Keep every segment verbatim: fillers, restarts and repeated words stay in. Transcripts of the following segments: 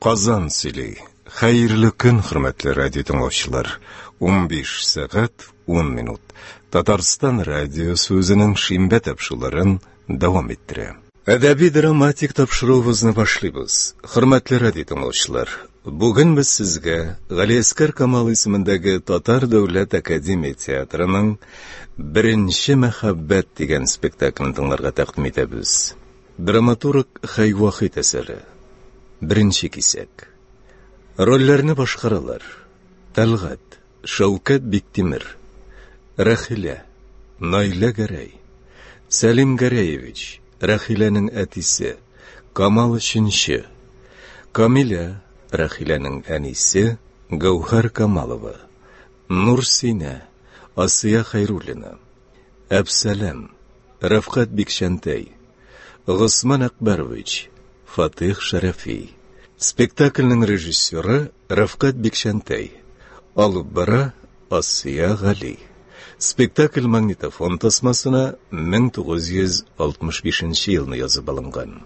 Казан сөйлей. Хайырлы көн, хөрмәтле радио тыңлаучылар. он биш сәгать он минут. Татарстан радиосы үзенең шимбә тапшыруларын дәвам иттерә. Әдәби драматик тапшыруыбызны башлыйбыз. Хөрмәтле радио тыңлаучылар, бүген без сезгә Галиәскәр Камал исемендәге Татар дәүләт академия театрының беренче мәхәббәт дигән спектаклен тыңларга тәкъдим итәбез. Драматург Хайвахит әсәре. Беренче кисәк. Рольләрне башкаралар: Тәлгать, Шәүкәт Биктимер, Рәхилә, Найля Гәрәй, Сәлим Гәрәевич, Рәхиләнең әтисе, Камал өченче, Камилә, Рәхиләнең әнисе, Гәүһәр Камалова, Нурсинә, Асия Хайруллина, Әбсәләм, Рәфкать Бикшәнтәй, Госман Әкбәрович, Фатих Шәрәфи. Спектакльнең режиссеры Рәфкать Бикшәнтәй. Алып бара Асия Гали. Спектакль магнитофон тасмасына мең тугыз йөз алтмыш бишенче елны язып алынган.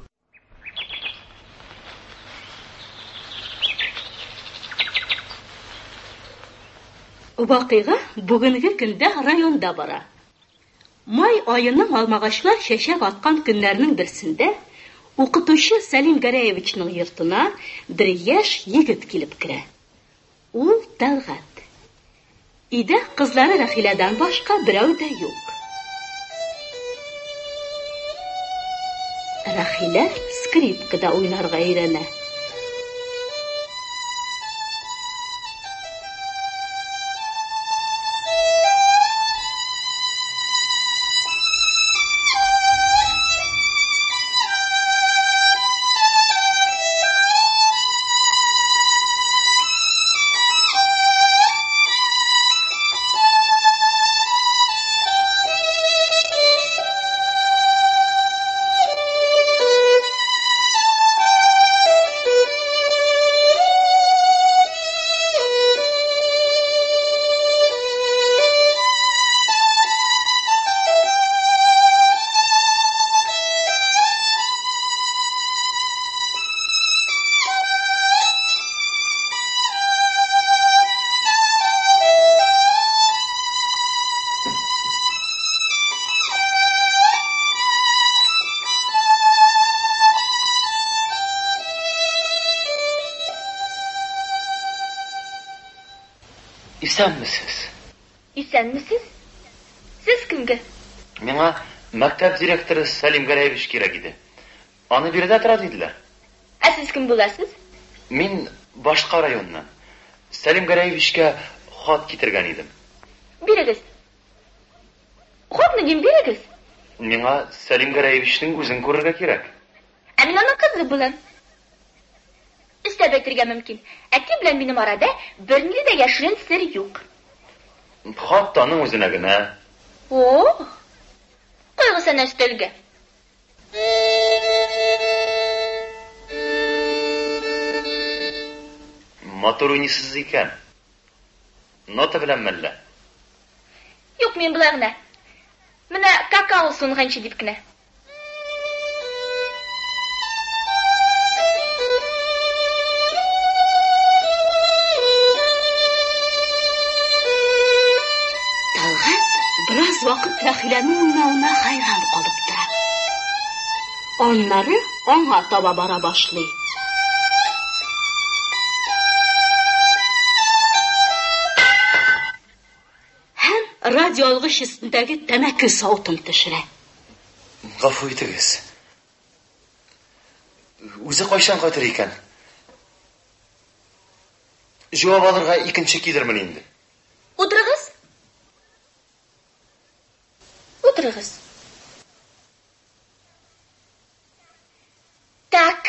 Вакыйга бүгенге көндә районда бара. Май айының алмагачлар чәчәк аткан көннәрнең берсендә укытучы Сәлим Гәрәевичнең йортына бер яшь егет килеп керә. Ул Тәлгать. Өйдә кызлары Рәхиләдән башка берәү дә юк. Рәхилә скрипкада уйнарга өйрәнә. Исәнмесез? Исәнмесез? Сез кемгә? Миңа мәктәп директоры Сәлим Гәрәевич кирәк иде. Аны биредә тора диделәр. Ә сез кем буласыз? Мин башка районнан. Сәлим Гәрәевичкә хат китергән идем. Бирегез. Хатны кем бирегез? Миңа Сәлим Гәрәевичнең үзен күрергә кирәк. Ә мин аның кызы булам. Истәп әйтергә мөмкин. Әти белән минем арада бернинди дә яшерен сер юк. Хат аның үзенә генә. О! Кайгысына өстәлгә. Матур уйныйсыз икән. Нота белән мәллә? Юк, мин белән генә. Менә какао сунганчы дип кенә. Biraz vaqt Рәхиләнең уйнавына хайран калып тора. Аннары аңа таба бара башлый. Һәм радио алгыч өстендәге тәмәке савытын төшерә. Гафу итегез. Үзе кайчан кайтыр икән? Җавап алырга икенче килермен инде. Утырыгыз. Утырыгыз. Так.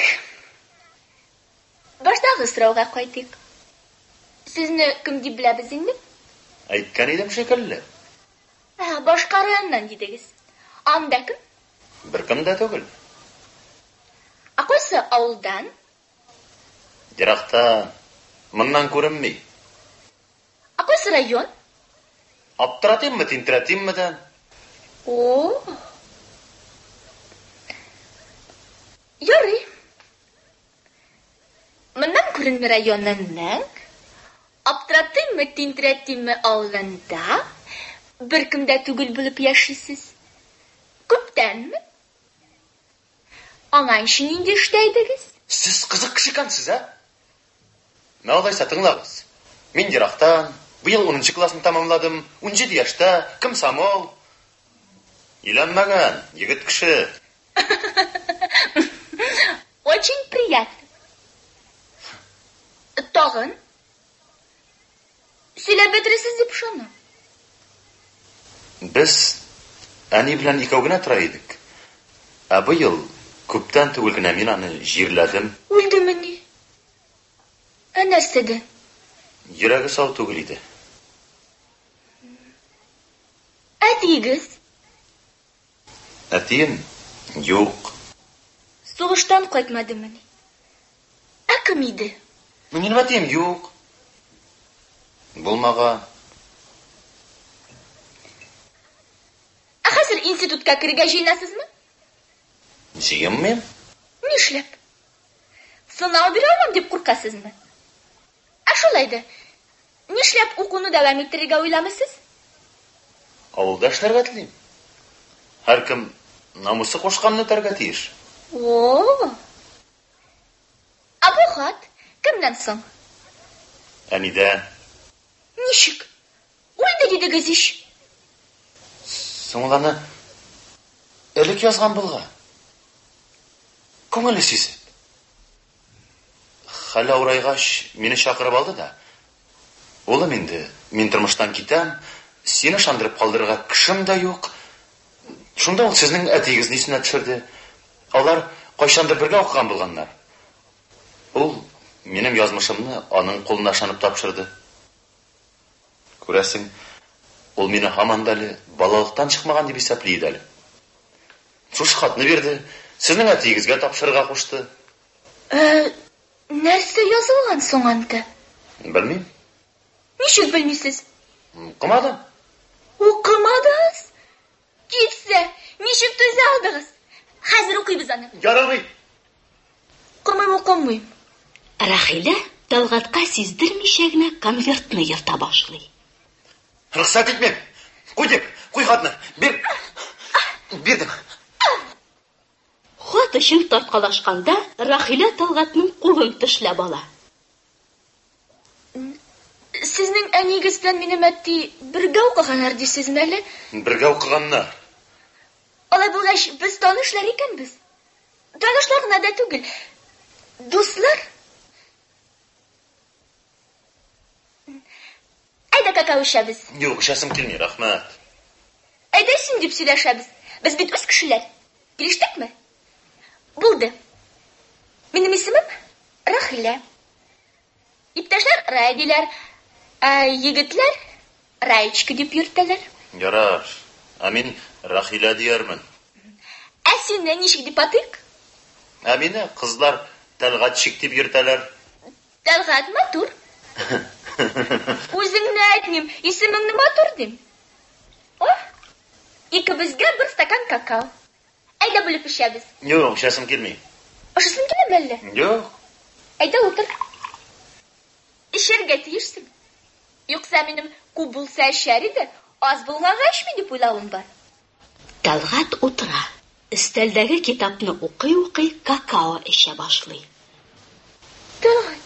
Баштагы сорауга кайтыйк. Сезне кем дип беләбез инде? Әйткән идем шикелле. Ә, башка районнан дидегез. Анда кем? Беркем дә түгел. Ә кайсы авылдан? Еракта, моннан күренми. Ә кайсы район? Аптыратыйммы, тинтерәтимме дә? О. Ярый. Моннан күренме районының аптыраттыңмы, тинтірәттіңмі ауылында бір кімдә түгел болып яшисіз? Күптәнме? Аңан үшін инде эштәйдегез? Сіз қызық кіші екенсіз, ә? Мәулайса тыңлағыз. Мен Ирактан, биыл онынчы классын тамамладым, он жеті яшта, комсомол. Үйләнмәгән, егет кеше. Очень приятно. Тағын? Сөйләп бетересез дип ышанам. Без әни белән икәү генә тора идек. Ә быел күптән түгел генә мин аны җирләдем. Үлдеме ни? Ә нәрсәдән? Йөрәге сау түгел иде. Әтигез? Әтием юк. Сугыштан кайтмадымы ни? Ә кем иде? Минем әтием юк. Булмага. Ә хәзер институтка керергә җыенасызмы? Җыенмыйм. Нишләп? Сынау бирә алмам дип куркасызмы? Ә шулай да, нишләп укуны дәвам иттерергә уйламыйсыз? Авылда эшләргә телим. Һәркем намусы кушканны үтәргә тиеш. О! Ә бу хат кемнән соң? Әнидән. Ничек? Үлде дидегез иш. Соңланы элек язган булга. Күңеле сизеп. Хәл авырайгач, мине чакырып алды да. Улым инде, мин тормыштан китәм, сине шандырып калдырырга кешем дә юк. Шунда ул сезнең әтигез нисенә төшерде. Алар кайчандыр бергә укыган булганнар. Ул минем язмышымны аның кулына ышанып тапшырды. Күрәсең, ул мине һаман да әле балалыктан чыкмаган дип исәплый иде әле. Шуш хатны бирде, сезнең әтигезгә тапшырырга кушты. Ә, нәрсә язылган соң анда? Белмим. Ничек белмисез? Укымадым. Укымадыңыз? Китсә, ничек түзә алдыгыз? Хәзер укыйбыз аны. Ярамый. Укымыйм, укымыйм. Рахилә Талгатка сиздермичә генә конвертны йырта башлый. Рөхсәт итмәм. Куй дип, куй хатны. Бир. Бирдем. Хат өчен тарткалашканда Рахилә Талгатның кулын тешләп ала. Сезнең әнигез белән минем әти бергә укыганнар дисезме әле? Бергә укыганнар. Алай булгач, без танышлар икәнбез. Танышлар гына да түгел. Дуслар. Әйдә какао эчәбез. Юк, эчәсем килми, рәхмәт. Әйдә син дип сөйләшәбез. Без бит үз кешеләр. Килештекме? Булды. Минем исемем Рахилә. Иптәшләр Райдиләр, ә егетләр Раечка дип йөртәләр. Ярар. Ә мин Рахилә диярмен. Ә сине ничек дип атыйк? Ә мине кызлар Тәлгатчик дип йөртәләр. Тәлгат матур. Үзеңне әйтмим, исемеңне матур дим. О, икебезгә бер стакан какао. Әйдә бүлеп эчәбез. Юк, эчәсем килми. Ашысын киләме әллә? Юк. Әйдә утыр. Эчәргә тиешсең. Юкса минем күп булса эчәр иде, аз булгагач мин дип уйлавым бар. Талгат утыра. Өстәлдәге китапны укый-укый какао эчә башлый. Талгат.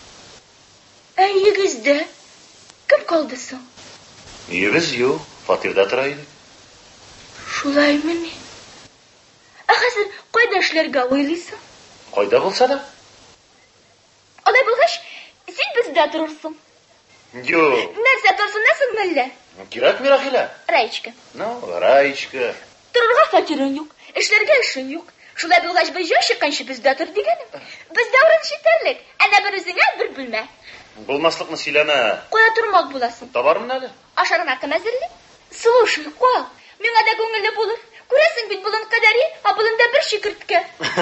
Әйегездә кем калды соң? Егез юк, фатирда тора иде. Шулаймы ни? Ә хәзер кайда эшләргә уйлыйсың? Кайда булса да? Алай булгач, син бездә торырсың. Юк. Нәрсә торсынасың мәллә? Кирәкми, Рахилә. Раечка. Ну, Раечка. Торырга фатирың юк, эшләргә эшең юк. Шулай булгач, без яшь чыкканчы бездә тор дигәнем. Бездә урын җитәрлек. Әнә бер үзеңә бер бүлмә. Булмаслыкны сөйләмә. Кая тормак буласың? Табармын әле. Ашарына кем әзерле? Слушай, кал. Миңа да күңелле булыр. Күрәсең бит булын кадәри, ә булында бер чикерткә.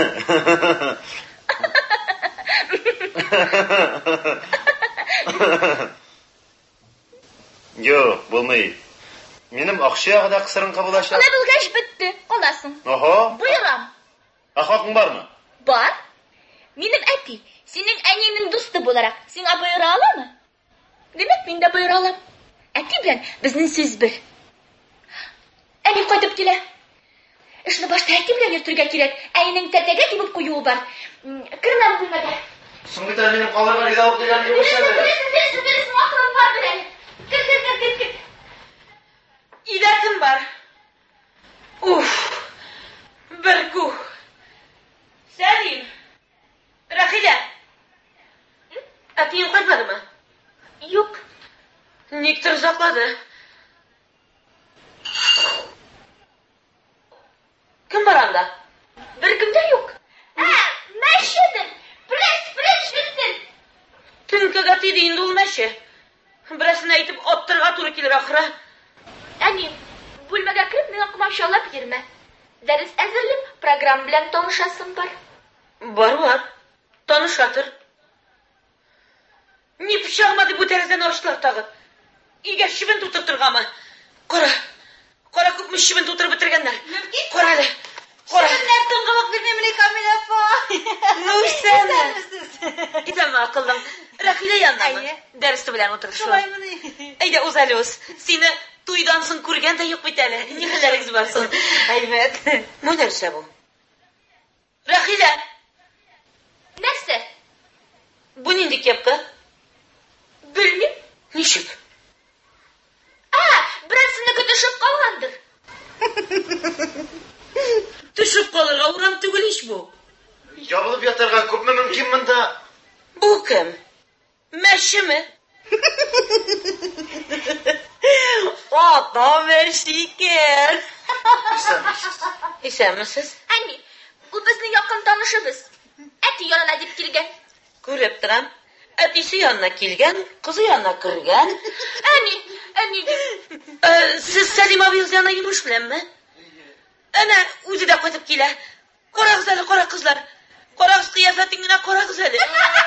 Юк, булмый. Минем акчага да кысырынкы булачак. Алай булгач бетте, каласың. Ага. Буйрам. Ахакың бармы? Бар. Минем әти, синең әнинең дусты буларак, сиңа боера аламы? Демәк, мин дә боера алам. Әти белән безнең сүз бер. Әни кайтып килә. Эшне башта әти белән йөртергә кирәк. Әйнең тәтәгә тибеп куюы бар. Кирмәм бүлмәгә. Соң бит минем калырга ризалык дигән юк ишә. Берсе берсе акылым бар белән. Кир кир кир кир кир. İdetim var. Uf. Bir kuh. Selim. Rahile. Atiyin kaymadı mı? Yok. Niktir uzakladı. Kim var anda? Bir kimde yok. Ha, meşedir. Pres pres bilsin. Tünkü gatıydı indi ol meşe. Birasını aytıp ottırga turu kilir ahıra. Әни, бүлмәгә кереп, миңа комачаулап йөрмә. Дәрес әзерлеп, программа белән танышасым бар. Бар var. Tanışatır. Ni pişağmadı bu terezden açtılar tağı. İge şibin tuturturga mı? Kora. Kora kupmuş şibin tutur bitirgenler. Kora hadi. Kora. Şibin neptun kavak bilmemini Kamil Afa. Nursana. İdem mi akıldım? Rahile yanına mı? Ayı. Dersi bilen oturuşu. Şolay mı? Eyde uzalıyoruz. Seni tuydansın kurgen de yok biteli. Nihalleriniz varsın. Evet. Bu neresi bu? Rahile. Нәрсә? Bu nindik yaptı? Белмим. Ничек? А, берәрсенеке төшеп калгандыр. Düşüp kalırga uğram tügül iş bu. Ябылып ятарга күпме мөмкин монда? Bu kim? Meşi mi? Ata meşiken. Исәнмесез. İsen misiniz? Әни, ул безнең якын танышыбыз. Әти янына дип килгән. Көреп торам. Әтисе янына килгән, кызы янына кергән. Әни, әни дип. Ee, siz Selim abiniz yanına yumuş bilen mi? Ana uzi de koyup kile. Kora güzeli, kora kızlar. Kora kız kıyafetinle kora güzeli.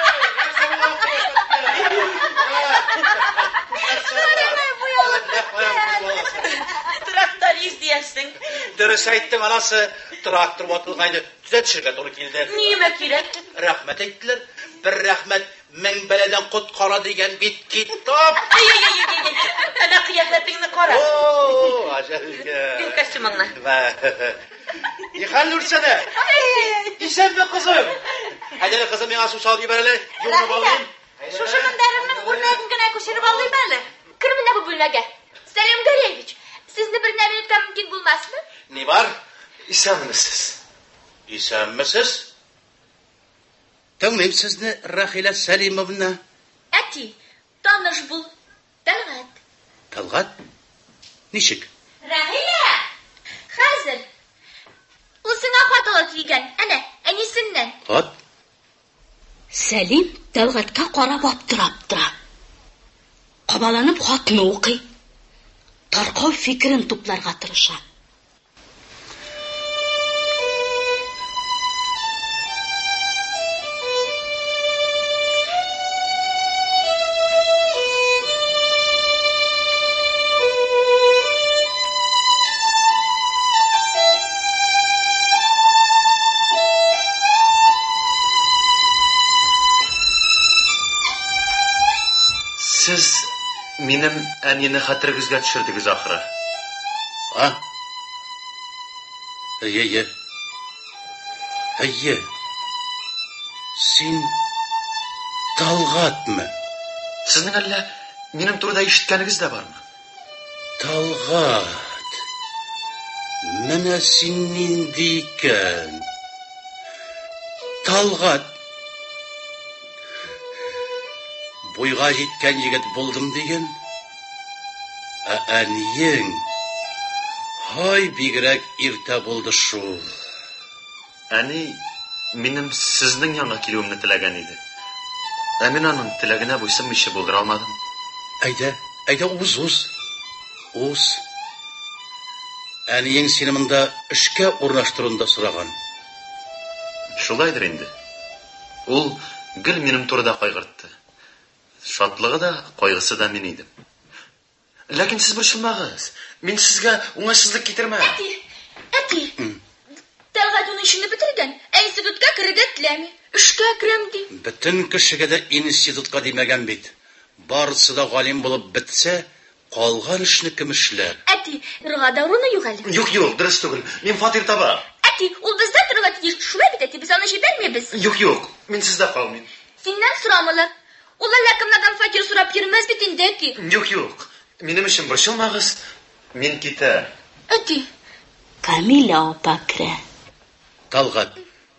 Traktör izleyesin. Dürüst ayттың анасы трактор ватылғайды түзетішерге туры келді. Neyime kile? Рәхмәт әйттілер. Bir рәхмәт мең бәләдән құтқара деген бит китап. Ay ay ay ay ay. Ana kıyafetinle kora. О, Bir ажалга. kostümünle. Ихан Нурсәнә. Исәнме кызым? Әйдә кызым, миңа су салып җибәр әле. Юлны балыйм. Шушы мендәреңнең урынын генә күчереп алыйм әле. Кер менә бу бүлмәгә. Сәлим Гареевич, сезне бер нәрсә белергә мөмкин булмасмы? Ни бар? Исәнмесез. Исәнмесез? Тыңлыйм сезне, Рахилә Сәлимовна. Әти, таныш бул. Тәлгат. Талгат? Ничек? Рахилә! Хәзер. Ул сиңа хатыгы килгән. Әнә, әнисеннән. Хат? Сәлим Тәлгатка карап аптырап тора. Кабаланып хатны укый. Таркау фикерен тупларга тырыша. Siz минем әнине хәтергезгә төшердегез ахыры. А? Әйе, әйе. Әйе. Син Талгатмы? Сезнең әллә минем турыда ишеткәнегез дә бармы? Талгат. Менә син нинди икән? Талгат. Буйга җиткән егет булдым дигән. Ә әниең һай бигрәк иртә булды шул. Әни минем сезнең янга килүемне теләгән иде. Ә мин аның теләгенә буйсынмыйча булдыра алмадым. Әйдә, әйдә уз уз. Уз. Әниең сине монда эшкә урнаштыруда сораган. Шулайдыр инде. Ул гел минем турыда кайгыртты. Шатлыгы да, кайгысы да мин идем. Ләкин сез борчылмагыз. Мин сезгә уңайсызлык китермәм. Әти, әти. Тәлгат уның эшен бетергән. Институтка керергә теләми. Эшкә керәм ди. Бөтен кешегә дә институтка димәгән бит. Барысы да галим булып бетсә, калган эшне кем эшләр? Әти, рга да урыны юк әле. Юк, юк, дөрес түгел. Мин фатир табам. Әти, ул бездә торырга тиеш. Шулай бит, әти, без аны җибәрмибез. Юк, юк. Мин сездә калмыйм. Синнән сорамалар. Ул әллә кемнәрдән фатир сорап йөрмәс бит инде, әти. Юк, юк. Минем өчен борчылмагыз. Мин китәм. Әти, Камила апа керә. Талгат.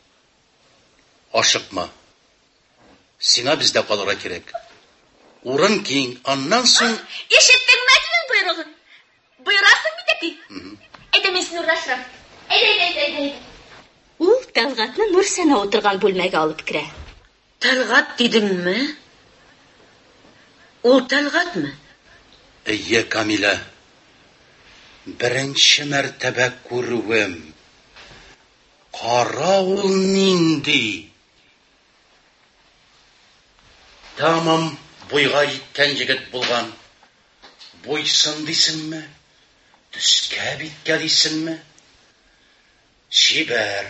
Ашыкма. Сиңа бездә калырга кирәк. Урын киң, аннан соң ишеттеңме әтинең буйрыгын? Буйрасың бит, әти. Әйдә, мин сине урнаштырам. Әйдә, әйдә, әйдә. Ул Тәлгатны Нурсәнә утырган бүлмәгә алып керә. Тәлгат дидеңме? Ул Тәлгатмы? Әйе, Камила. Беренче мәртәбә күрүем. Кара ул нинди. Тамам буйга җиткән җегет булган. Буйсын дисеңме? Төскә биткә дисеңме? Чибәр.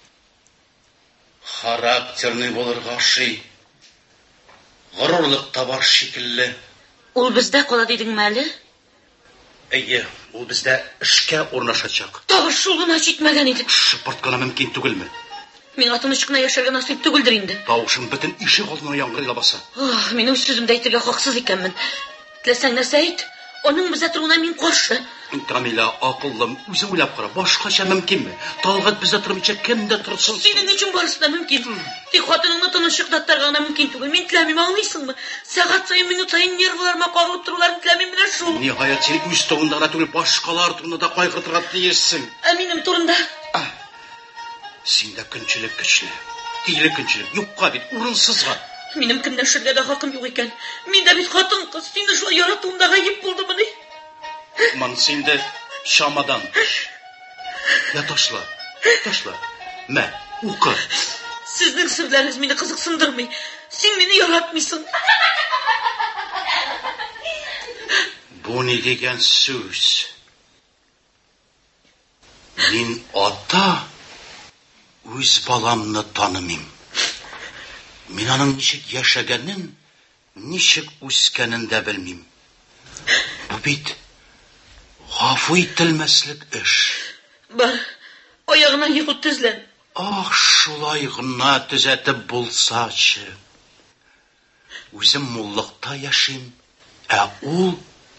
Характерный булырга ши. Горурлык табар шикелле. Ул бездә кала дидеңме әле? Әйе, ул бездә эшкә урнашачак. Тагы шул гына җитмәгән иде. Шыпыртканы мөмкин түгелме? Миңа тыныч кына яшәргә насыйп түгелдер инде. Тавышым бөтен ишек алдына яңгырый баса. Ах, мин үз сүземдә әйтергә хаксыз икәнмен. Теләсәң нәрсә әйт. Аның бездә торуына мин каршы. Камила, акыллым, үзең уйлап кара, башкача мөмкинме? Талгат бездә тормыйча кемдә торсын? Синең өчен барысы да мөмкин. Тик хатыныңны тынычлыктатырга гына мөмкин түгел. Мин теләмим, аңлыйсыңмы? Сәгать саен, минут саен нервларыма кагылып торуларын теләмим менә шул. Ниһаять, син үз турында гына түгел, башкалар турында да кайгыртырга тиешсең. Ә минем турында? Синдә көнчелек көчле. Тиле көнчелек юкка бит, урынсызга. Минем кемдә эшләргә дә хакым юк икән. Мин дә бит хатын кыз, сине шул яратуымда гаеп булдымы ни? Ман синде шамадан. Я ташла. Ташла. Мә, укы. Сезнең сүзләрегез мине кызыксындырмый. Син мине яратмыйсың. Бу ни дигән сүз? Мин ата үз баламны танымыйм. Мин аның ничек яшәгәнен, ничек үскәнен дә белмим. Бу бит гафу ителмәслек эш. Бар, аягына егып тезлән. Ах, шулай гына төзәтеп булсачы. Үзем муллыкта яшим, ә ул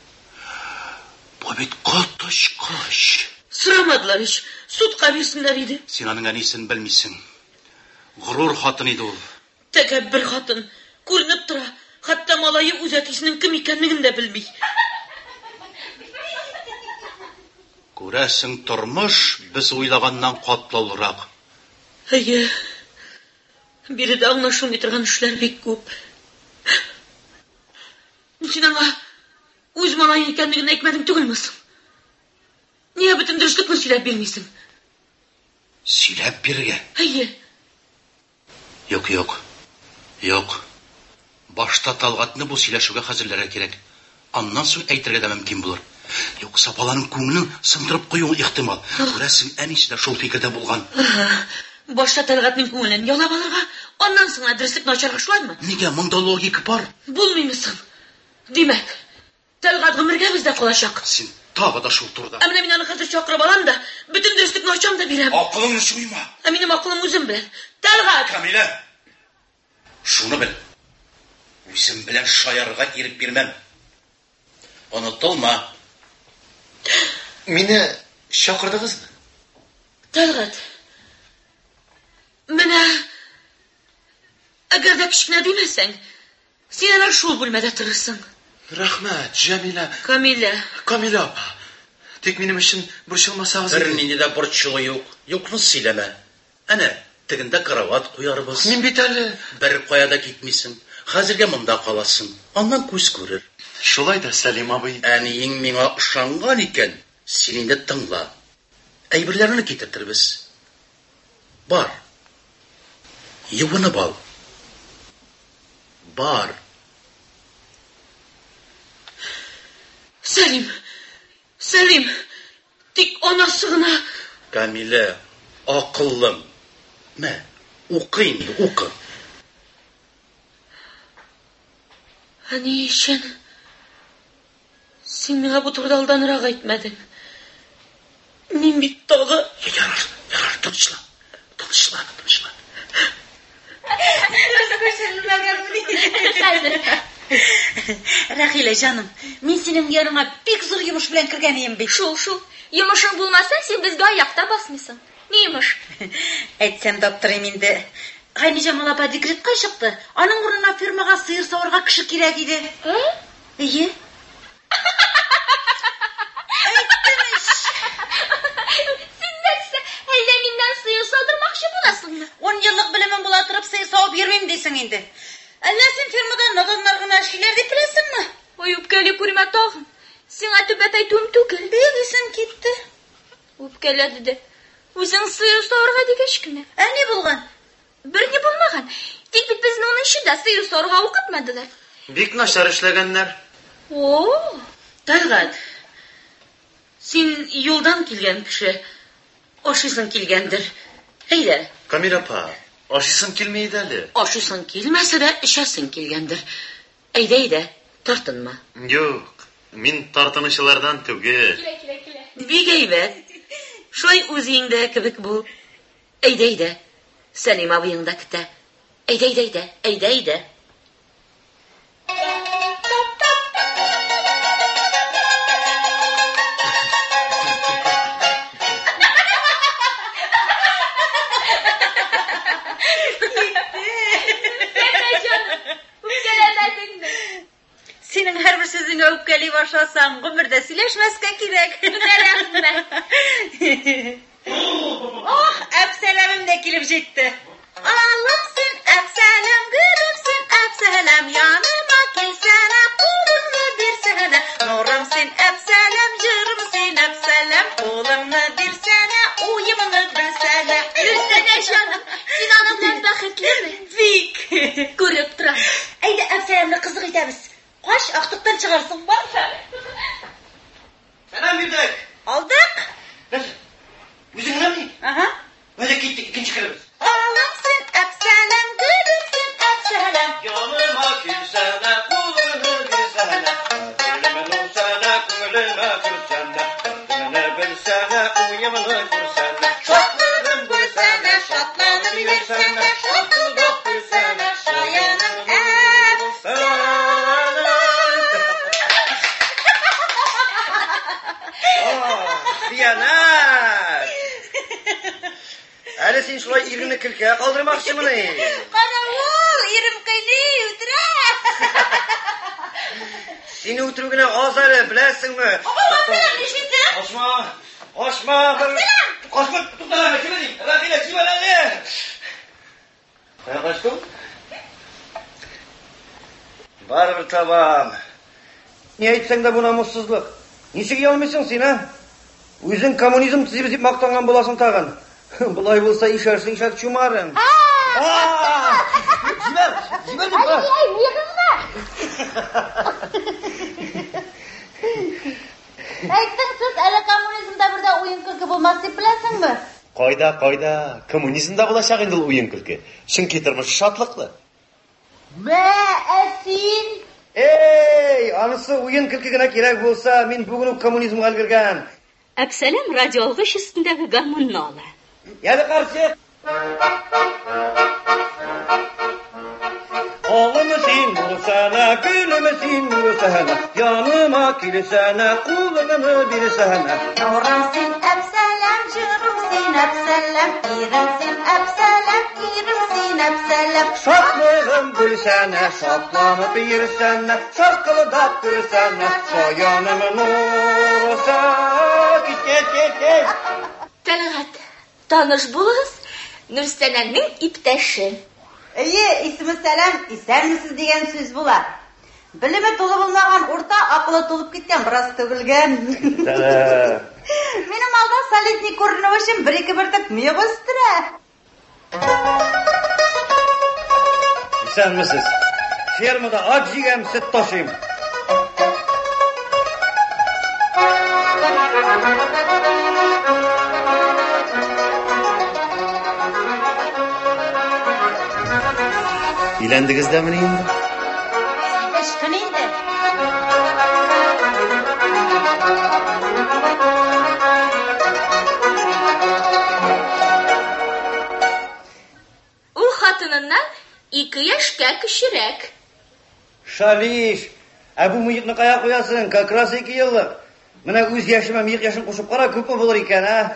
бу бит катышкач. Сорамадылар ич, судка бирсеннәр иде. Син аның әнисен белмисең. Горур хатын иде ул. Тәкәббер хатын, күренеп тора. Хәтта малае үз әтисенең кем икәнлеген дә белми. Күрәсең, тормыш без уйлаганнан катлаулырак. Әйе, биредә аңлашылмый торган эшләр бик күп. Син аңа үз малае икәнлеген әйтмәдең түгелме соң? Нигә бөтен дөреслекне сөйләп бирмисең? Сөйләп биргә? Әйе. Юк, юк. Юк. Башта Талгатны бу сөйләшүгә хәзерләргә кирәк. Аннан соң әйтергә дә мөмкин булыр. Юкса баланың күңелен сындырып куюы ихтимал. Күрәсең, әнисе дә шул фикердә булган. Башта Талгатның күңелен ялап алырга, аннан соң адресlik начарга шулаймы? Нигә монда логика бар? Булмыймысың. Димәк, Талгат гомергә бездә калачак. Син тагы да шул турда. Ә менә мин аны хәзер чакырып алам да, бөтен дөреслекне ачам да бирәм. Акылыңны суйма. Ә минем акылым үзем белән. Талгат! Камила, шуны бел. Үзем белән шаярга ирек бирмәм. Онытылма. Мине чакырдыгызмы? Талгат. Менә әгәр дә кичкенә димәсәң, син әнә шул бүлмәдә торырсың. Рәхмәт, Җәмилә. Камила. Камила апа. Тик минем өчен борчылмасагыз. Бер нинди дә борчылу юк. Юкны сөйләмә. Әнә, тегендә карават куярбыз. Мин бит әле Бер кая да китмисең. Хәзергә монда каласың. Аннан күз күрер. шулай да, Сәлим абый. Әниең миңа ышанган икән. Син инде тыңла. Әйберләрне китертербез. Бар. Юынып ал. Бар. Сәлим. Сәлим. Тик анасы гына. Камилә, Акыллым. Мә, укы инде, укы. Ни өчен? Син миңа бу турыда алданрак әйтмәдең. Мин бит тагы... Ярар, ярар, тынычлан. Тынычлан, тынычлан. Рахилә җаным, мин синең яныңа бик зур йомыш белән кергән идем бит. Шул, шул. Йомышың булмаса, син безгә аякта басмыйсың. Ни йомыш? Әйтсәм дә аптырыйм инде. Гайни Җамал апа декретка чыкты. Аның урынына фермага сыер савырга кеше кирәк иде. Ә? Әйе. Әйттемеш. Син нәрсә? Әллә миннән сыер саудырмакчы буласыңмы? он еллык белемем була торып сыер савып йөрмим дисең инде. Әллә син фермада наданнар гына эшлиләр дип беләсеңме? Ой, үпкәле күрмә тагын. Сиңа төбәп әйтүем түгел. Бик исем китте. Үпкәләде дә. Үзең сыер савырга дигәч кенә. Ә ни булган? Бер ни булмаган. Тик бит безне унынчы да сыер савырга укытмадылар. Бик начар эшләгәннәр. О, Тәлгат, син юлдан килгән кеше, ашыйсың килгәндер. Әйдә, Камил апа, ашыйсың килми иде әле. ашыйсың килмәсә дә эчәсең килгәндер. Әйдә, әйдә, тартынма. Юк, мин тартынучылардан түгел. килә, килә, килә. Бик әйбәт. Шулай үзеңдә кебек бул. Әйдә, әйдә. Сәлим абыең да көтә. Әйдә, әйдә, әйдә. Әйдә, әйдә. Синең һәрбер сүзеңә үпкәли башласаң, гомердә сөйләшмәскә кирәк. Ох, Әпсәләмем дә килеп җитте. Алымсың, Әпсәләм, гөлемсің, Әпсәләм, яныма килсәнә, кулыңны бирсәнә. Нурымсың, Әпсәләм, җырымсың, Әпсәләм, кулыңны бирсәнә, уемыңны белсәнә. Гөлсәнә җаным, син аның белән бәхетлеме? Бик. Күреп торам. Әйдә, Әпсәләмне кызык итәбез. Каш, актыктан чыгарсың бар. Сәлам бирдек. Алдык. Үзең нәми? Ага. Менә киттек, икенче керебез. Алымсың, Әпсәләм, гөлемсің, Әпсәләм. Яныма килсәнә, кулыңны бирсәнә. Гөлемне нулсәнә, күңелемә күрсәнә. Дәртемне белсәнә, уемны күрсәнә. Шатлыгым күрсәнә, шатланып йөрсәнә, шатлык күрсәнә, шаяның Хыянат! Әле син шулай иреңне көлкә калдырмакчымыни? Каравыл, ирем кыйный, үтерә. Сине үтерү генә аз әле, беләсеңме? Аллам, нишите? Ашма! Ашма! Ашма! Туктала, кеме ди? Рахилә, җибәр әле! Кая качтың? Барыбер табам. Ни әйтсәң дә бу намуссызлык. Ничек ялмыйсың син, а? Үзең коммунизм төзибез дип мактанган буласың тагын. Булай булса ишәрсең шат чумарың. Җибәр, җибәр дип. Ай, мыегызга. Әйттең сез, әле коммунизмда бердә уен көлке булмас дип беләсеңме? Кайда, кайда? Коммунизмда булачак инде ул уен көлке. Чөнки тормыш шатлыклы. Бә, әсин. Эй, анысы уен көлке генә кирәк булса, мин бүген үк коммунизмга өлгергән. Әпсәләм радиолгыч өстендәге гармунны ала. Яды каршы. Ağımı sin vursana, gülümü sin vursana, yanıma kilsene, kulağını bilsene. Nurumsin, Əpsələm, cırımsin, Əpsələm, irimsin, Əpsələm, irimsin, Əpsələm. Şatlığım gülsene, şatlanıp yirsene, şarkılıdap gülsene, şayanımın olsa. Git, git, git, git. Тәлгат, таныш булыгыз, Нурсәнәнең иптәше. Әйе, исеме Сәлам, исәнмесез дигән сүз була. Белеме тулы булмаган урта, акылы тулып киткән, бераз түгелгән. Минем алда солидный күренү өчен бер-ике бөртек мыек үстерә. Исәнмесез. Фермада ат җигәм, сөт ташыйм. Үйлендіңіз де мені енді? Ышқын енді. Ул хатынынан ике яшькә кечерәк. Шалиш, ә бу мыекны кая куясың? Как раз ике еллык. Менә үз яшемә мыек яшен кушып кара, күпме булыр икән, а?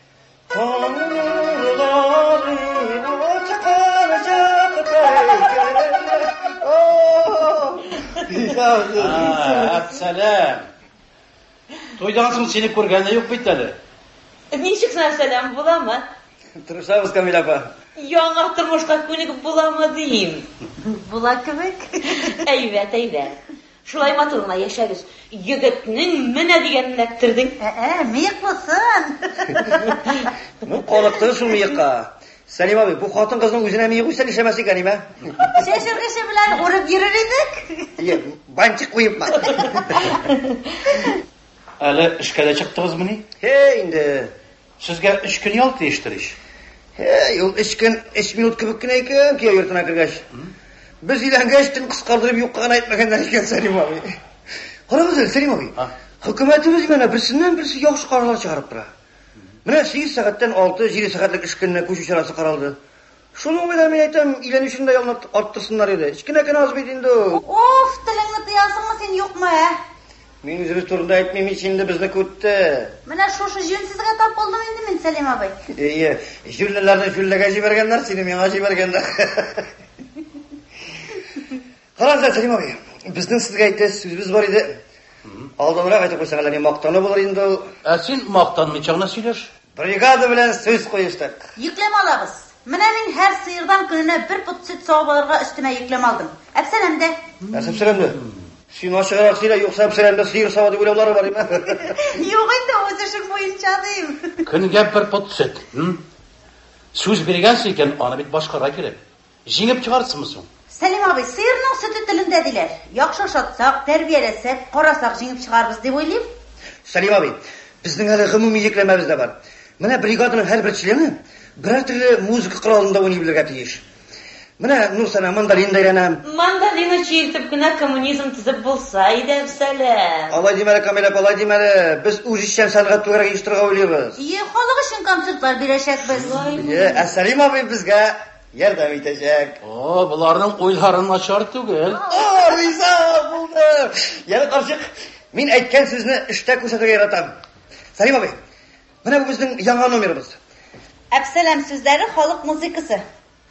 Әпсәләм. Тойдан соң сені күргәне юк бит әле. Ничек сәлам буламы? Тырышабыз, Камил апа. Яңа тормышка күнегеп буламы дим. Була кебек. Әйбәт, әйбәт. Шулай матур гына яшәгез. Егетнең менә дигәнен әктердең. Ә, мыек булсын. Ну, калыктыр шул мыекка. Сәлим абый, бу хатын кызның үзенә мыек үсән ишәмәс икән, име? Шәшергеше белән урып йөрер идек. Е, банчык куйыпмы? Әле эшкә дә чыктыгызмы ни? Хей, инде. Сезгә өч көн ял тиештер иш. Хей, ул өч көн өч минут кебек кенә икән, кия йортына кергәч. Без иләнгәч төн кыскардырып юкка гына әйтмәгәннәр икән, Сәлим абый. Карагыз әле, Сәлим абый. Хөкүмәтебез менә берсеннән берсе яхшы карарлар чыгарып тора. Менә сигез сәгатьтән алты җиде сәгатьлек эш көненә күчү чарасы каралды. Шуның белән мин әйтәм, иләнүшен дә ялны арттырсыннар иде. Кичкенә генә аз бит инде. Оф, телеңне тыясыңмы син юкмы, ә? Мин үзебез турында әйтмим, ич инде безне күтте. Менә шушы җүнсезгә тап булдым инде мин, Сәлим абый. Әйе, җүллеләрне җүлләгә җибәргәннәр, сине миңа җибәргәннәр. Караңыз, Сәлим абый, безнең сезгә әйтәс сүзбез бар иде. Алданрак әйтеп куйсаң әле, мактаны булыр инде ул. Ә син мактанмыйча гына сөйләш. Бригада белән сүз куештык. Йөкләм алабыз. Менә мин һәр сыердан көненә бер пот сөт савып алырга өстемә йөкләм алдым. Әпсәләмдә. Әпсәләмдә. Син ачыграк сөйлә, юкса әпсәләмдә сыер савы дип уйлаулары бар име? Юк инде, үз эшем буенча дим. Көнгә бер пот сөт. Сүз биргәнсең икән, аны бит башкара кирәк. Җиңеп чыгарсыңмы соң? Сәлим абый, сыерның сөте телендә диләр. Яхшы шатсак, тәрбияләсәк, карасак җиңеп чыгарбыз дип уйлыйм. Сәлим абый, безнең әле гомуми йөкләмәбез дә бар. Менә бригаданың һәрбер члены берәр төрле музыка коралында уйный белергә тиеш. Менә Нурсана мандолин да өйрәнә. Мандолина чиртеп кенә коммунизм тизеп булса иде, Әпсәләм. Алай димәле, Камил апа, алай димәле. Без үз эшчән сәнгать түгәрәк оештырырга уйлыйбыз. Ие, халык өчен концертлар бирәчәкбез. Ие, ә Сәлим абый безгә ярдәм итәчәк. О, буларның уйларын начар түгел. О, риза булды. Яны карчык, мин әйткән сүзне эштә күрсәтергә яратам. Сәлим абый, менә бу безнең яңа номерыбыз. Әпсәләм сүзләре халык музыкасы.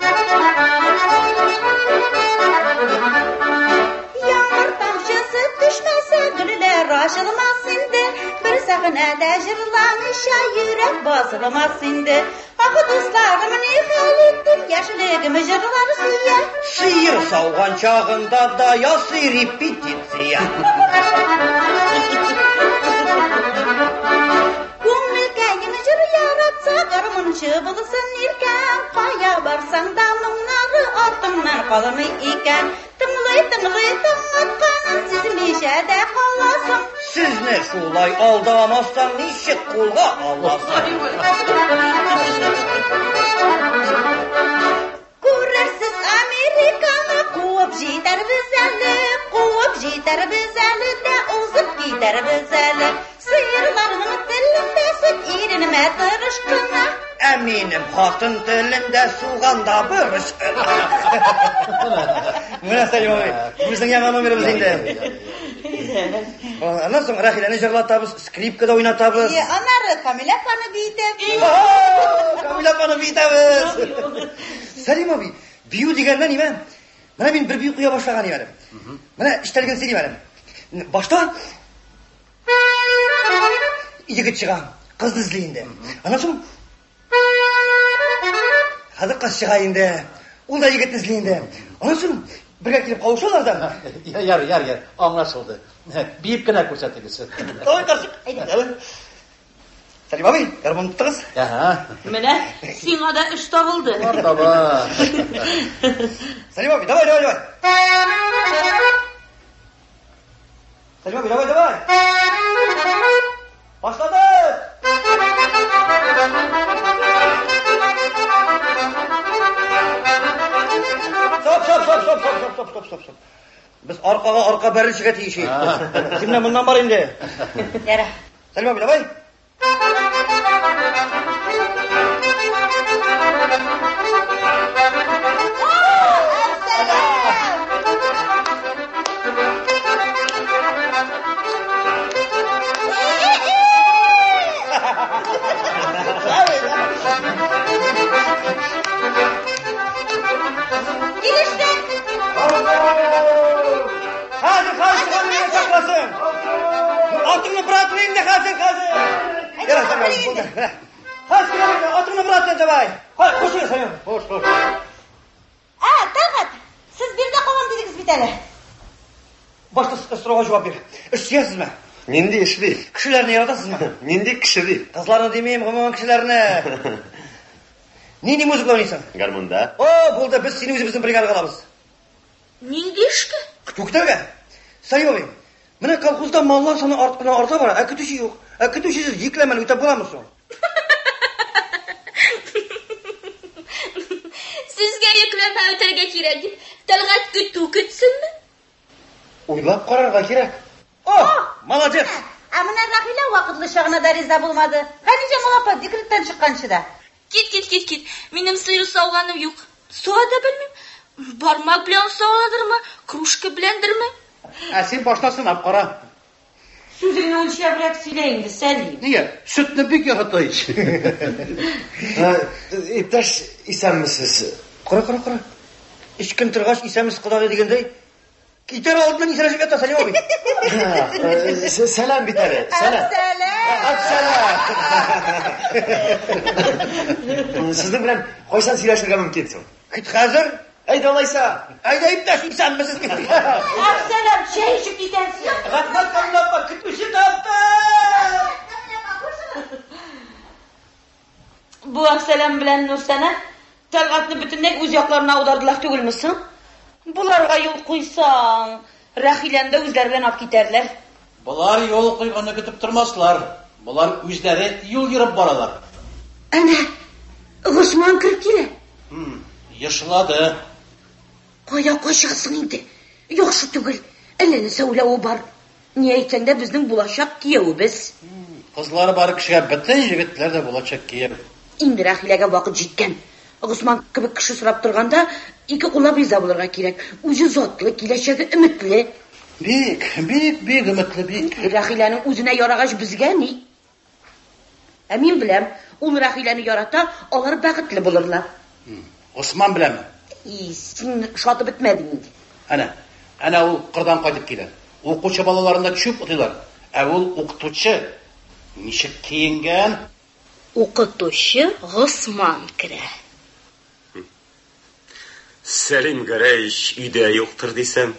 Яңгыр тамчысы төшмәсә, гөлләр ачылмас инде. Бер сәгънәдә җырламыйча йөрәк басылмас инде. Ах, дусларым, ни хәл иттем, яшьлегем җырлар сөя. Сыер сауган чагында да ясый репетиция. Күңелгә җыр яратса, гармунчы булсын иркән. Кая барсаң да моңнары артыңнан калмый икән. Тыңлый, тыңлый, тыңлатканын сизмичә дә каласың. Сезне шулай алдамастан ничек кулга аласың? Күрерсез Американы куып җитәрбез әле, куып җитәрбез әле дә узып китәрбез әле. Сыерларның телендә сөт иренмә тырышкына. Ә минем хатын телендә суганда бөреш. Менә Сәлим абый, безнең яңа номерыбыз инде. Аннан соң Рахиләне җырлатабыз, скрипкада уйнатабыз. Е, аннары Камил апаны бийтәбез. Камил апаны бийтәбез. Сәлим абый, бию дигәндә нимә? Менә мин бер бию куя башлаган идем. Менә иштәлген сөйлим әле. Башта егет чыга, кыз эзли инде. Аннан соң хәзер кыз чыга инде. Ул да егет эзли инде. Аннан соң бергә килеп кавышалар да. Яр, яр, яр, аңлашылды. Биеп кенә күрсәтегез. Ой, карчык. Әйдә. Сәлим абый, гармун тоттыгыз? Аха. Менә сиңа да эш табылды. Мархаба. Сәлим абый, давай, давай, давай. Сәлим абый, давай, давай. Башлады. Стоп, стоп, стоп, стоп. Biz arqaga arqa berilishga tiyishik. Kimden bundan var indi? Yara. Salim abi, bay. Atını bırakmayın da kalsın kalsın. Gel sen abi burada. Hadi gel atını bırakın tabay. Hadi koşun sen. Koş koş. Aa, Talhat. Siz bir de kovam dediniz bir tane. Başta ısırağa cevap ver. İşçiyesiz mi? Nindi işli. Kişilerini yaratasız mı? Nindi kişili. Kızlarını demeyeyim ama kişilerini. Nini müzik oynuyorsun? Garmunda. Oo, buldu biz seni bizim brigaga kalabız. Nindi ishki? Kütükterge. Sayın abi. Mene kolxozda mallar sonu artqana arta var. Akıtışı yok. Akıtışısız yüklemeli öte bulamısın. Sizga yuklama o'tirga kerak. Talg'at kuttu kutsinmi? O'ylab qararga kerak. Oh, молодец. Amına Rahila vaqtli şağına da riza bulmadı. Hanice mulapa dikritden çıqqançıda. Git git git git. Mening sıyır sovg'anim yo'q. So'da bilmem. Barmak bilan sog'ladirmi, krujka bilandirmi? Ha, sen başlasın ab qara. Sözünü ölçüyebilek söyleyindi Selim. Niye? Sütni bik yarata hiç. İptaş isanmisiz? Qara qara qara. İşkin tırgaş isemiz qıdağı degendey. Gitar aldından iseleşip yata Selim abi. Selam bir tane. Selam. Selam. Sizin bilen qo'ysan siylashirga mumkinsin. Kit hazır. Haydi olaysa. Haydi iptaş isanmisiz. Selam şey şu gidersin. Qatmat qamlapma kıtmışı taptı. Bu Akselam bilen Nursana Talgatni bütünlek öz yaklarına audardılar tügül müsün? Bularga yol koysan, Rahilani de özleri bilen ap giderler. Bular yol koyganı kütüp durmaslar. Bular özleri yol yürüp baralar. Ana, Osman kirip kele. Hmm, yaşıladı. Koya koşasın indi. Yok şu tügül, elini söyle o bar. Niye etsen de bizden bulaşak kiyevi biz. Hmm, kızları barı kişiye bütün yigitler de bulacak kiyevi. İndi Rahilaga vakit jitken. Osman gibi kişi sırap durganda iki kula biza bulurga kerak. Uzu zotli, geleceği ümitli. Bik, bik, bik ümitli, bik. Rahilani özüne yaragaş bizge ni? Emin bilem, ol Rahilani yarata, onlar bakıtlı bulurlar. Hmm, Osman bilen mi? İyi, sen şatı bitmedin indi. Ana, ana o kırdan kaydıp gelir. Okuçu balalarında çöp atıyorlar. E ol okutucu, nişik kiyingen? O'qituvchi Osman kira. Selim Gareyish uyda yo'qdir desam.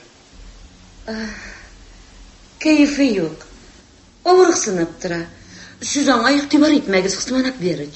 Keyfi yo'q. Og'riqsinib tura. Siz anga e'tibor etmagiz xizmanak berich.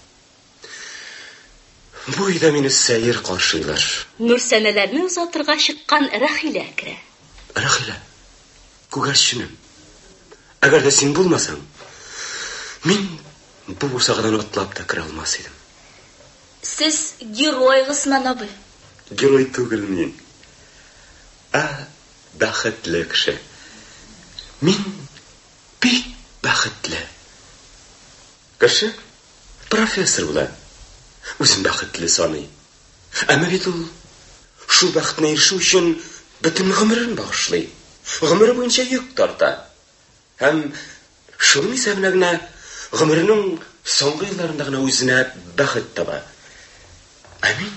Bu uyda meni sayir qarshiylar. Nursanalarni uzotirga chiqqan Rahila kira. Rahila, ko'garshinim. Agarda sen bo'lmasang, men bu bo'sag'idan o'tlab da kira olmas edim. Siz giroy Osman abi. Giroy tug'ilmen. A baxtli kishi. Men bek baxtli. Kishi professor bilan o'zim baxtli sanay. Ammo bit u shu baxtni erishish uchun butun umrini bag'ishlaydi. Umri bo'yicha yuk tortadi. Ham shuni hisoblagina umrining so'nggi yillarida o'zina baxt topadi. Amin.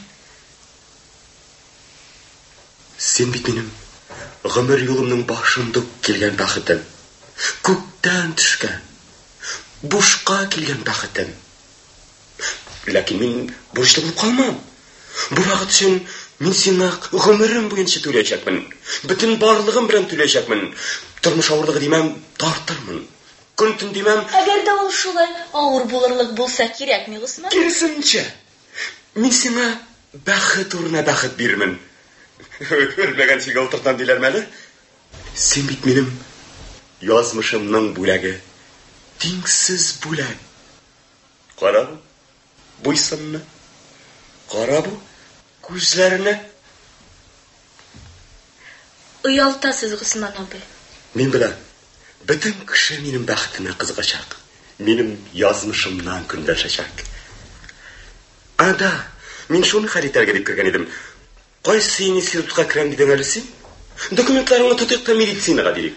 Sen bit menim umr yo'limning boshimda kelgan baxtim. Ko'kdan tushgan, boshqa kelgan baxtim. Lekin men bo'shda bo'lib qolmam. Bu vaqt uchun men seni umrim bo'yicha to'layacakman. Butun borlig'im bilan to'layacakman. Turmush og'irligi demam, tortirman. Kun-tun demam. Agarda u shulay og'ir bo'lirlik bo'lsa kerakmi, Osman? Kirsincha. Men senga baxt o'rnina baxt beraman. O'rmagan chiga o'tirdan dilarmali? Sen bit menim yozmishimning bo'lagi. Tengsiz bo'lak. Qara bu. Bo'ysunmi? Qara bu. Ko'zlarini. Уялтасыз, Госман абый. Мен білем, бүтін кіші менің бақытыма қызғашақ. Менің язмышымнан күндәшәчәк. Анда, мен шуны харитәргә дип кергән идем. Кайсы институтка керәм дидең әле син? Документларыңны тотыйк та медицинага бирик.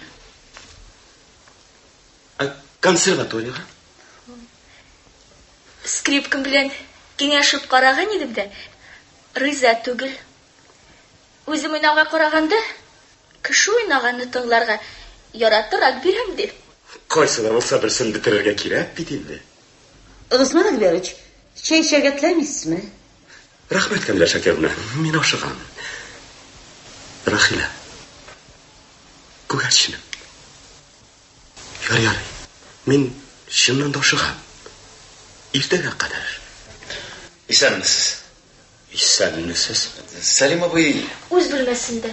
Консерваторияга? Скрипкам белән киңәшеп караган идем дә, риза түгел. Үзем уйнауга караганда, кеше уйнаганны тыңларга яратырак бирәм дип. Кайсыда булса берсен бетерергә кирәк бит инде. Госман Альберович, чәй эчәргә теләмисезме? Рәхмәт, Камилә Шакировна, мин ашыгам. Рахила, күгәрченем. Ярый, ярый. Мин чыннан да ашыгам. Иртәгә кадәр. Исәнмесез? Исәнмесез? Сәлим абый... Үз бүлмәсендә.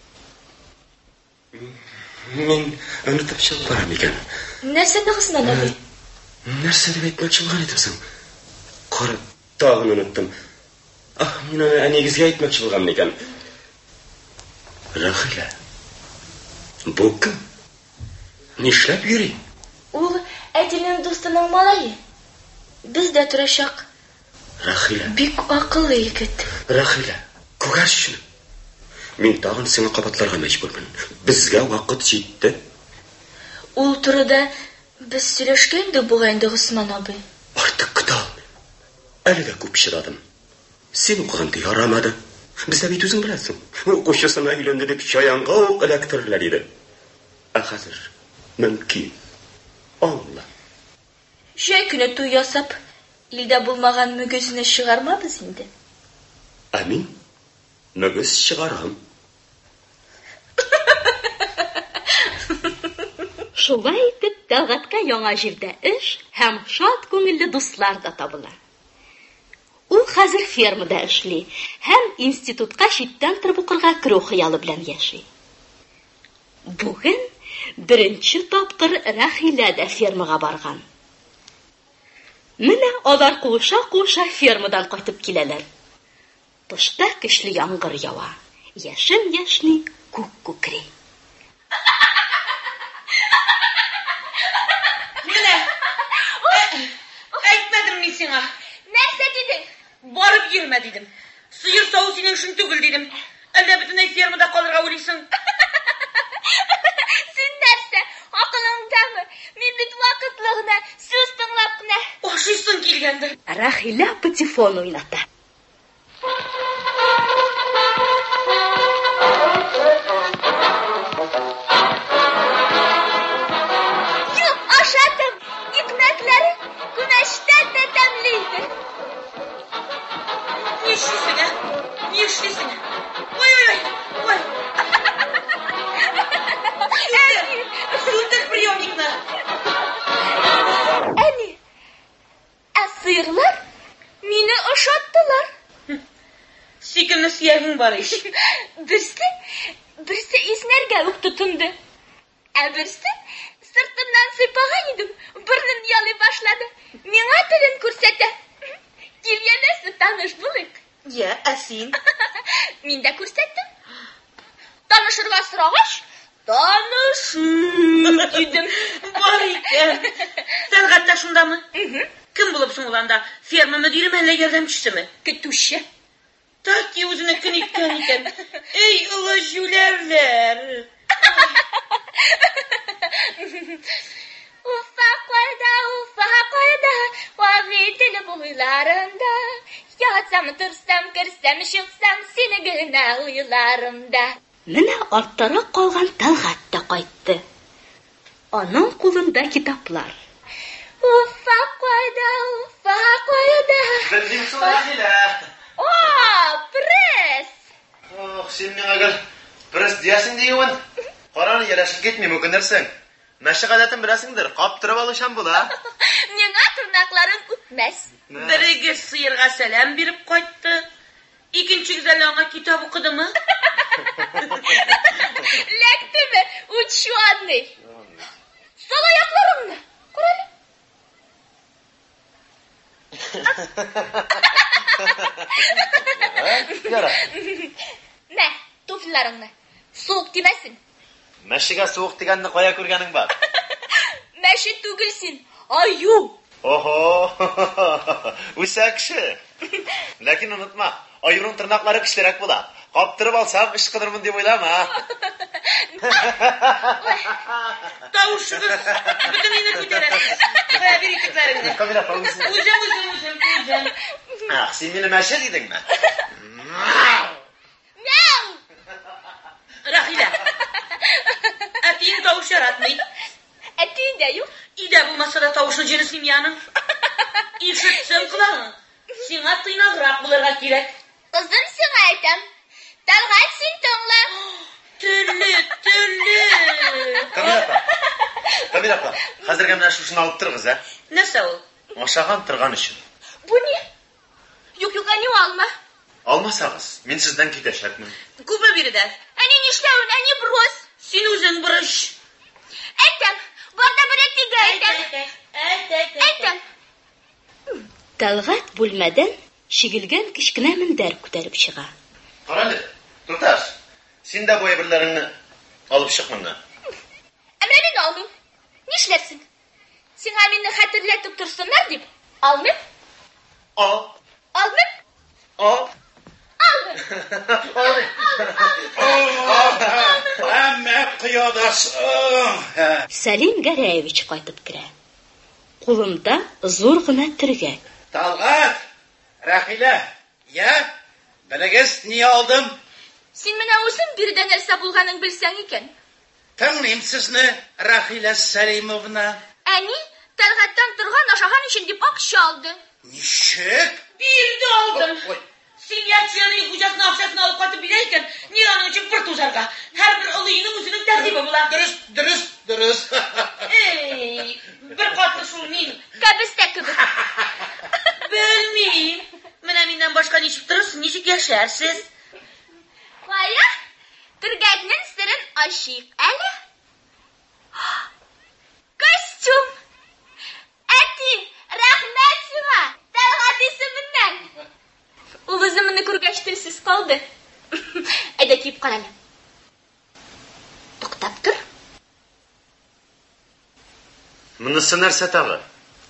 Мин онытып чыгып барам икән. Нәрсәне, Госман абый? Нәрсә дип әйтмәкче булган идем соң? Кара, тагын оныттым. Ах, мин аны әнигезгә әйтмәкче булган икән. Рахила, бу кем? Нишләп йөри? Ул әтинең дустының малае. Бездә торачак. Рахила. Бик акыллы егет. Рахила, күгәрченем. Мин тагын сиңа кабатларга мәҗбүрмен. Безгә вакыт җитте. Ул турыда без сөйләшкәндек бугай инде, Госман абый. Артык көтә алмыйм. Әле дә күп чыдадым. Син укыганда ярамады. Бездә бит үзең беләсең. Укучысына өйләнде дип чаянга ук эләктерләр иде. Ә хәзер мөмкин. Аңла. Җәй көне туй ясап, илдә булмаган мөгезне чыгармабыз инде. Ә мин мөгез чыгарам. Шулай итеп, Тәлгатка яңа җирдә эш һәм шат күңелле дуслар да табыла. Ул хәзер фермада эшли һәм институтка читтән торып укырга керү хыялы белән яши. Бүген беренче тапкыр Рахилә дә фермага барган. Менә алар куыша-куыша фермадан кайтып киләләр. Тышта көчле яңгыр ява. Яшен-яшни, күк күкри. Менә, әйтмәдем мин сиңа. Нәрсә дидең? Барып йөрмә дидем. Сыер сау синең шун түгел дидем. Әллә бөтенләй фермада калырга уйлыйсың? Син нәрсә? Акылыңдамы? Мин бит вакытлы гына сүз тыңлап кына. Ашыйсың килгәндер. Рахилә патефон уйната. Юк, ашадым. Икмәкләре күмәчтән дә тәмле иде. Нишлисең, ә? Нишлисең? Ой, ой, ой. Ой. Әни, сүндер приемникны. Әни, ә сыерлар мине ошаттылар. Сикемне сөягең бар иш. Берсе, берсе иснәргә үк тотынды. Ә берсе сыртымнан сыйпаган идем, бүрнем ялый башлады. Миңа телен күрсәтә. Кил янәсе таныш булыйк. Я, ә син? Мин дә күрсәттем. Танышырга сорагач, танышым дидем. Бар икән. Тәлгатта шундамы? Кем булып соң ул анда? Ферма мөдире әллә ярдәмчесеме? Көтүче. Таки үзенә көн иткән икән. Эй, олы җүләрләр. Уфа кайда, уфа кайда, вагыйдел буйларында. Ятсам, турсам, керсәм, чыксам, сине генә уйларымда. Менә арттарак калган Тәлгат та кайтты. Аның кулында китаплар. Уфа кайда, уфа кайда. Белдең шул, Рахила. О, пресс! Ох, син миңа гел пресс диясең диюен. Караны ярашып китмим үкенерсең. Мәшә гадәтен беләсеңдер, каптырып алышам була. Миңа тырнакларың үтмәс. Берегез сыерга сәлам биреп кайтты. Икенчегез әле аңа китап укыдымы? Ләктеме, ученый. Сол аякларыңны. Күрәле. Яра. Мә, туфларыңны. Soğuk demesin. Мәшігә суық дегенді қоя көргенің бар. Мәші түгілсін. Аю. Охо, үсә кіші. Ләкин ұнытма, аюның тырнақлары кішілерек бола. Қаптырып алсам, іш қыдырмын деп ойлама. Тауышыңыз бүтін үйні көтересіз. Қоя бері кетлеріңді. Камила, пауызын. Өзім, өзім, өзім, өзім. Ақ, сен мені мәші дейдің ме? Мяу. Рахила, әтейін тауыш яратмай. Әтейін де yok. İde bulmasa da tavuşlu cinisim yanın. İşitsem kulağın. Sina tıynadırak bulurga gerek. Kızım sana aytam. Talğat sen tonla. Türlü, türlü. Камила апа, Камила апа, қазіргі мына шушыны алып тұрғыз, ә? Nasıl ol? Ашаған тұрған үшін. Bu ne? Yok yok anne alma. Алмасағыз, мен сізден кетешекмін. Kupa biri der. Anne nişleun anne bros. Sen uzun bırış. Aytam. Barda bir ettiğe aytam. Aytam. Talğat бүлмәдән шигелгән кичкенә мендәр күтәреп чыга. Қарады, Турташ, сен дә бой бірлеріңні алып шық мұнда. Әмрә мен алмыйм. Нишләпсең? Сиңа мине хәтерләтеп торсыннар дип. Алмыйм? Ал. Алмыйм? Ал. Алмыйм. Әммә қиядасың. Сәлим Гәрәевич кайтып керә. Кулында зур гына төргәк. Талғат, Рахила, я, білігіз не алдым? Син менә үзең бирдә нәрсә булганын белсәң икән. Тыңлыйм сезне, Рахила Сәлимовна. Әни Талгаттан торган ашаган өчен дип акча алды. Ничек? Bir de aldım. Ой, Sen yatçıyanın hocasını akşasını alıp katıp bileyken Nilan'ın için bir tuzarga. Her bir alıyının üzünün tertibi bula. Dürüst, dürüst, dürüst. Ey, bir katlı şunun. Kəbistə kübü. Bilmeyeyim. Mene mindən başka neçik durursun, neçik yaşarsın? Kaya, Turgətnin sırrın aşıq əli. Kostyum. Əti, rəhmət sına. Talğat isimindən. O özümünü kurgaştırсыз kaldı. Ədə kiyip qalalım. Тоқтап тұр. Мұнысы нәрсе тағы?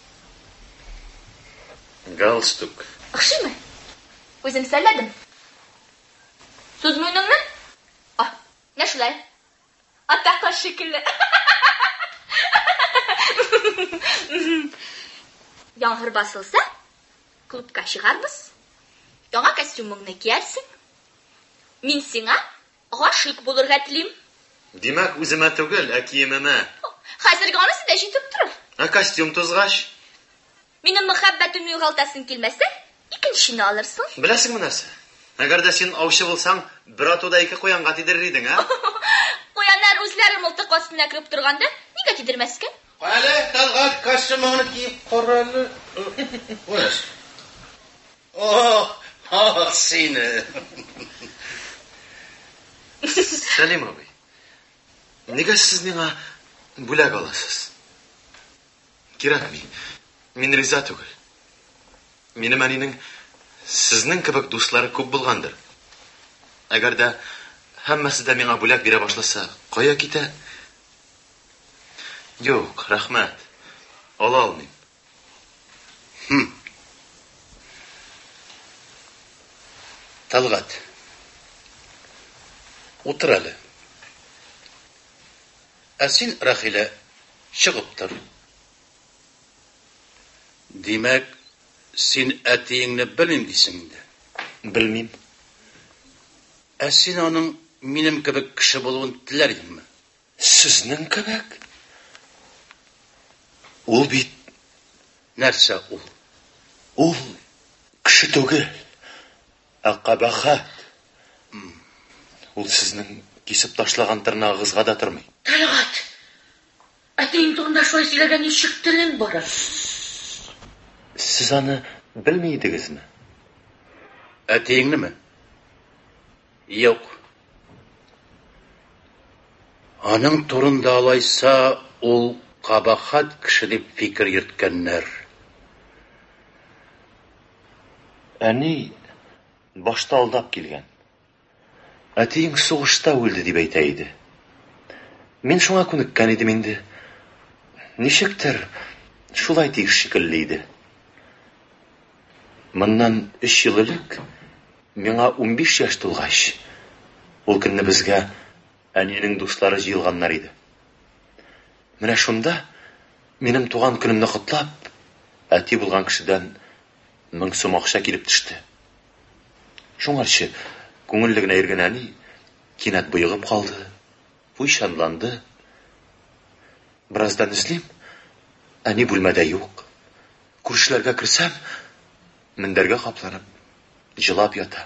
Галстук. Ықшы мы? Өзім сәләдім. Сөз мойныңнан? Ah, ne şulay? Атақа şekilli. Яңғыр басылса, клубқа шығарбыз. Яңа костюмыңны киерсің. Мин сиңа ғашық булырга телим. Демәк, үземә түгел, ә киемемә. Хәзерге анысы да җитеп торыр. Ә костюм тузгач? Минем мөхәббәтем югалтасын килмәсә, икенчене алырсың. Беләсеңме нәрсә? Әгәр дә син аучы булсаң, бер атуда ике куянга тидерер идең, ә? Куяннар үзләре мылтык астына кереп торганда, нигә тидермәскә? Әле, Талғат, костюмыңны киіп қаралы. Ойлас. О, о, сені. Сәлим абый, нигә сез миңа бүләк аласыз? Кирәкми, мин риза түгел. Минем әнинең сезнең кебек дуслары күп булгандыр. Әгәр дә һәммәсе дә миңа бүләк бирә башласа, кая китә? Юк, рәхмәт. Ала алмыйм. Хм. Талғат, утыр әлі. Ә син, Рахила, шығып тұр. Демәк, син әтейіңні білмейм дейсің де. Білмейм. Ә син оның минем кебек кіші болуын тілер едіңме? Сезнең кебек? Ул бит Нәрсә ул? ул кеше түгел. Ә кабахат. Ул сезнең кисеп ташлаган тырнагыгызга да тормый. Талғат, әтейін турында шулай сөйләгән ничек телең бара? Сез аны белми идегезме? Әтейіңнеме? Юк. Аның турында алайса, ул кабахат кеше дип фикер йөрткәннәр. Әни башта алдап килгән. әтиең сугышта үлде дип әйтә иде. Мин шуңа күнеккән идем инде. Ничектер, шулай тиеш шикелле иде. Моннан өч ел элек миңа унбиш яшь тулгач, ул көнне безгә әнинең дуслары җыелганнар иде. Менә шунда минем туган көнемне котлап, әти булган кешедән мең сум акча килеп төште. Шуңарчы күңелле генә йөргән әни кинәт буйгып калды, буйшанланды. Бераздан эзлим, әни бүлмәдә юк. Күршеләргә керсәм, мендәргә капланып, җылап ята.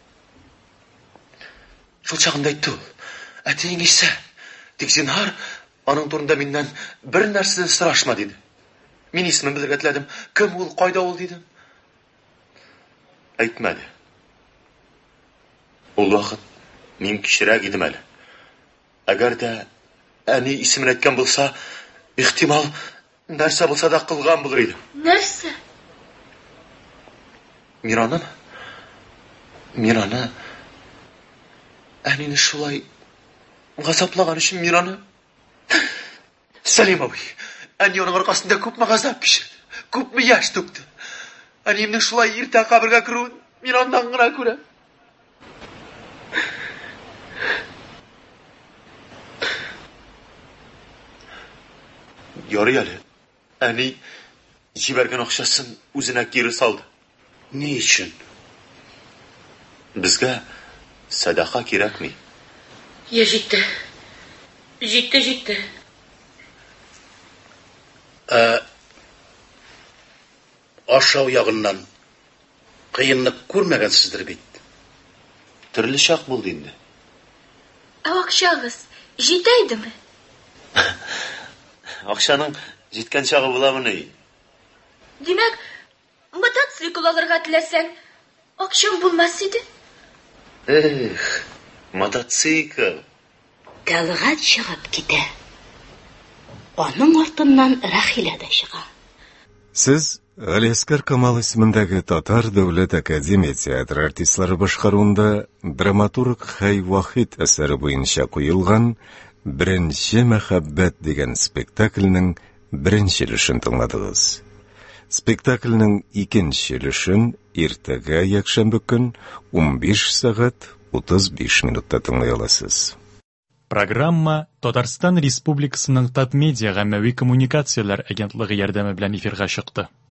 Шул чагында әйтте ул, әтиең исә, тик зинһар, аның турында миннән бер нәрсә сорашма диде. Мин исемен белергә теләдем, кем ул, кайда ул дидем. Әйтмәде. Ул вакыт мин кичерәк идем әле. Әгәр дә әни исемен әйткән булса, ихтимал нәрсә булса да кылган булыр идем. Нәрсә? Мин аны, мин аны, әнине шулай газаплаган өчен мин аны. Сәлим абый, әни аның аркасында күпме газап кичерде, күпме яшь түкте. Әниемнең шулай иртә кабергә керүен мин аннан гына күрәм. Ярый әле, әни җибәргән акчасын үзенә кире салды. Ни өчен? Безгә садака кирәкми. Я җитте. Җитте, җитте. Ашау ягыннан кыенлык күрмәгәнсездер бит. Төрле чак булды инде. Ә акчагыз җитә идеме? Акчаның җиткән чагы буламыни? Димәк, мотоцикл алырга теләсәң, акчаң булмас иде? Эх, мотоцикл. Тәлгать чыгып китә. Аның артыннан Рахилә дә чыга. Сез Галиәскәр Камал исемендәге Татар дәүләт академия театры артистлары башкаруында драматург Хәй Вахид әсәре буенча куелган «Беренче мәхәббәт» дигән спектакльнең беренче өлешен тыңладыгыз. Спектакльнең икенче өлешен иртәгә якшәмбе көн унбиш сәгать утыз биш минутта тыңлый аласыз. Программа Татарстан Республикасының Татмедиа гаммәви коммуникацияләр агентлыгы ярдәме белән эфирга чыкты.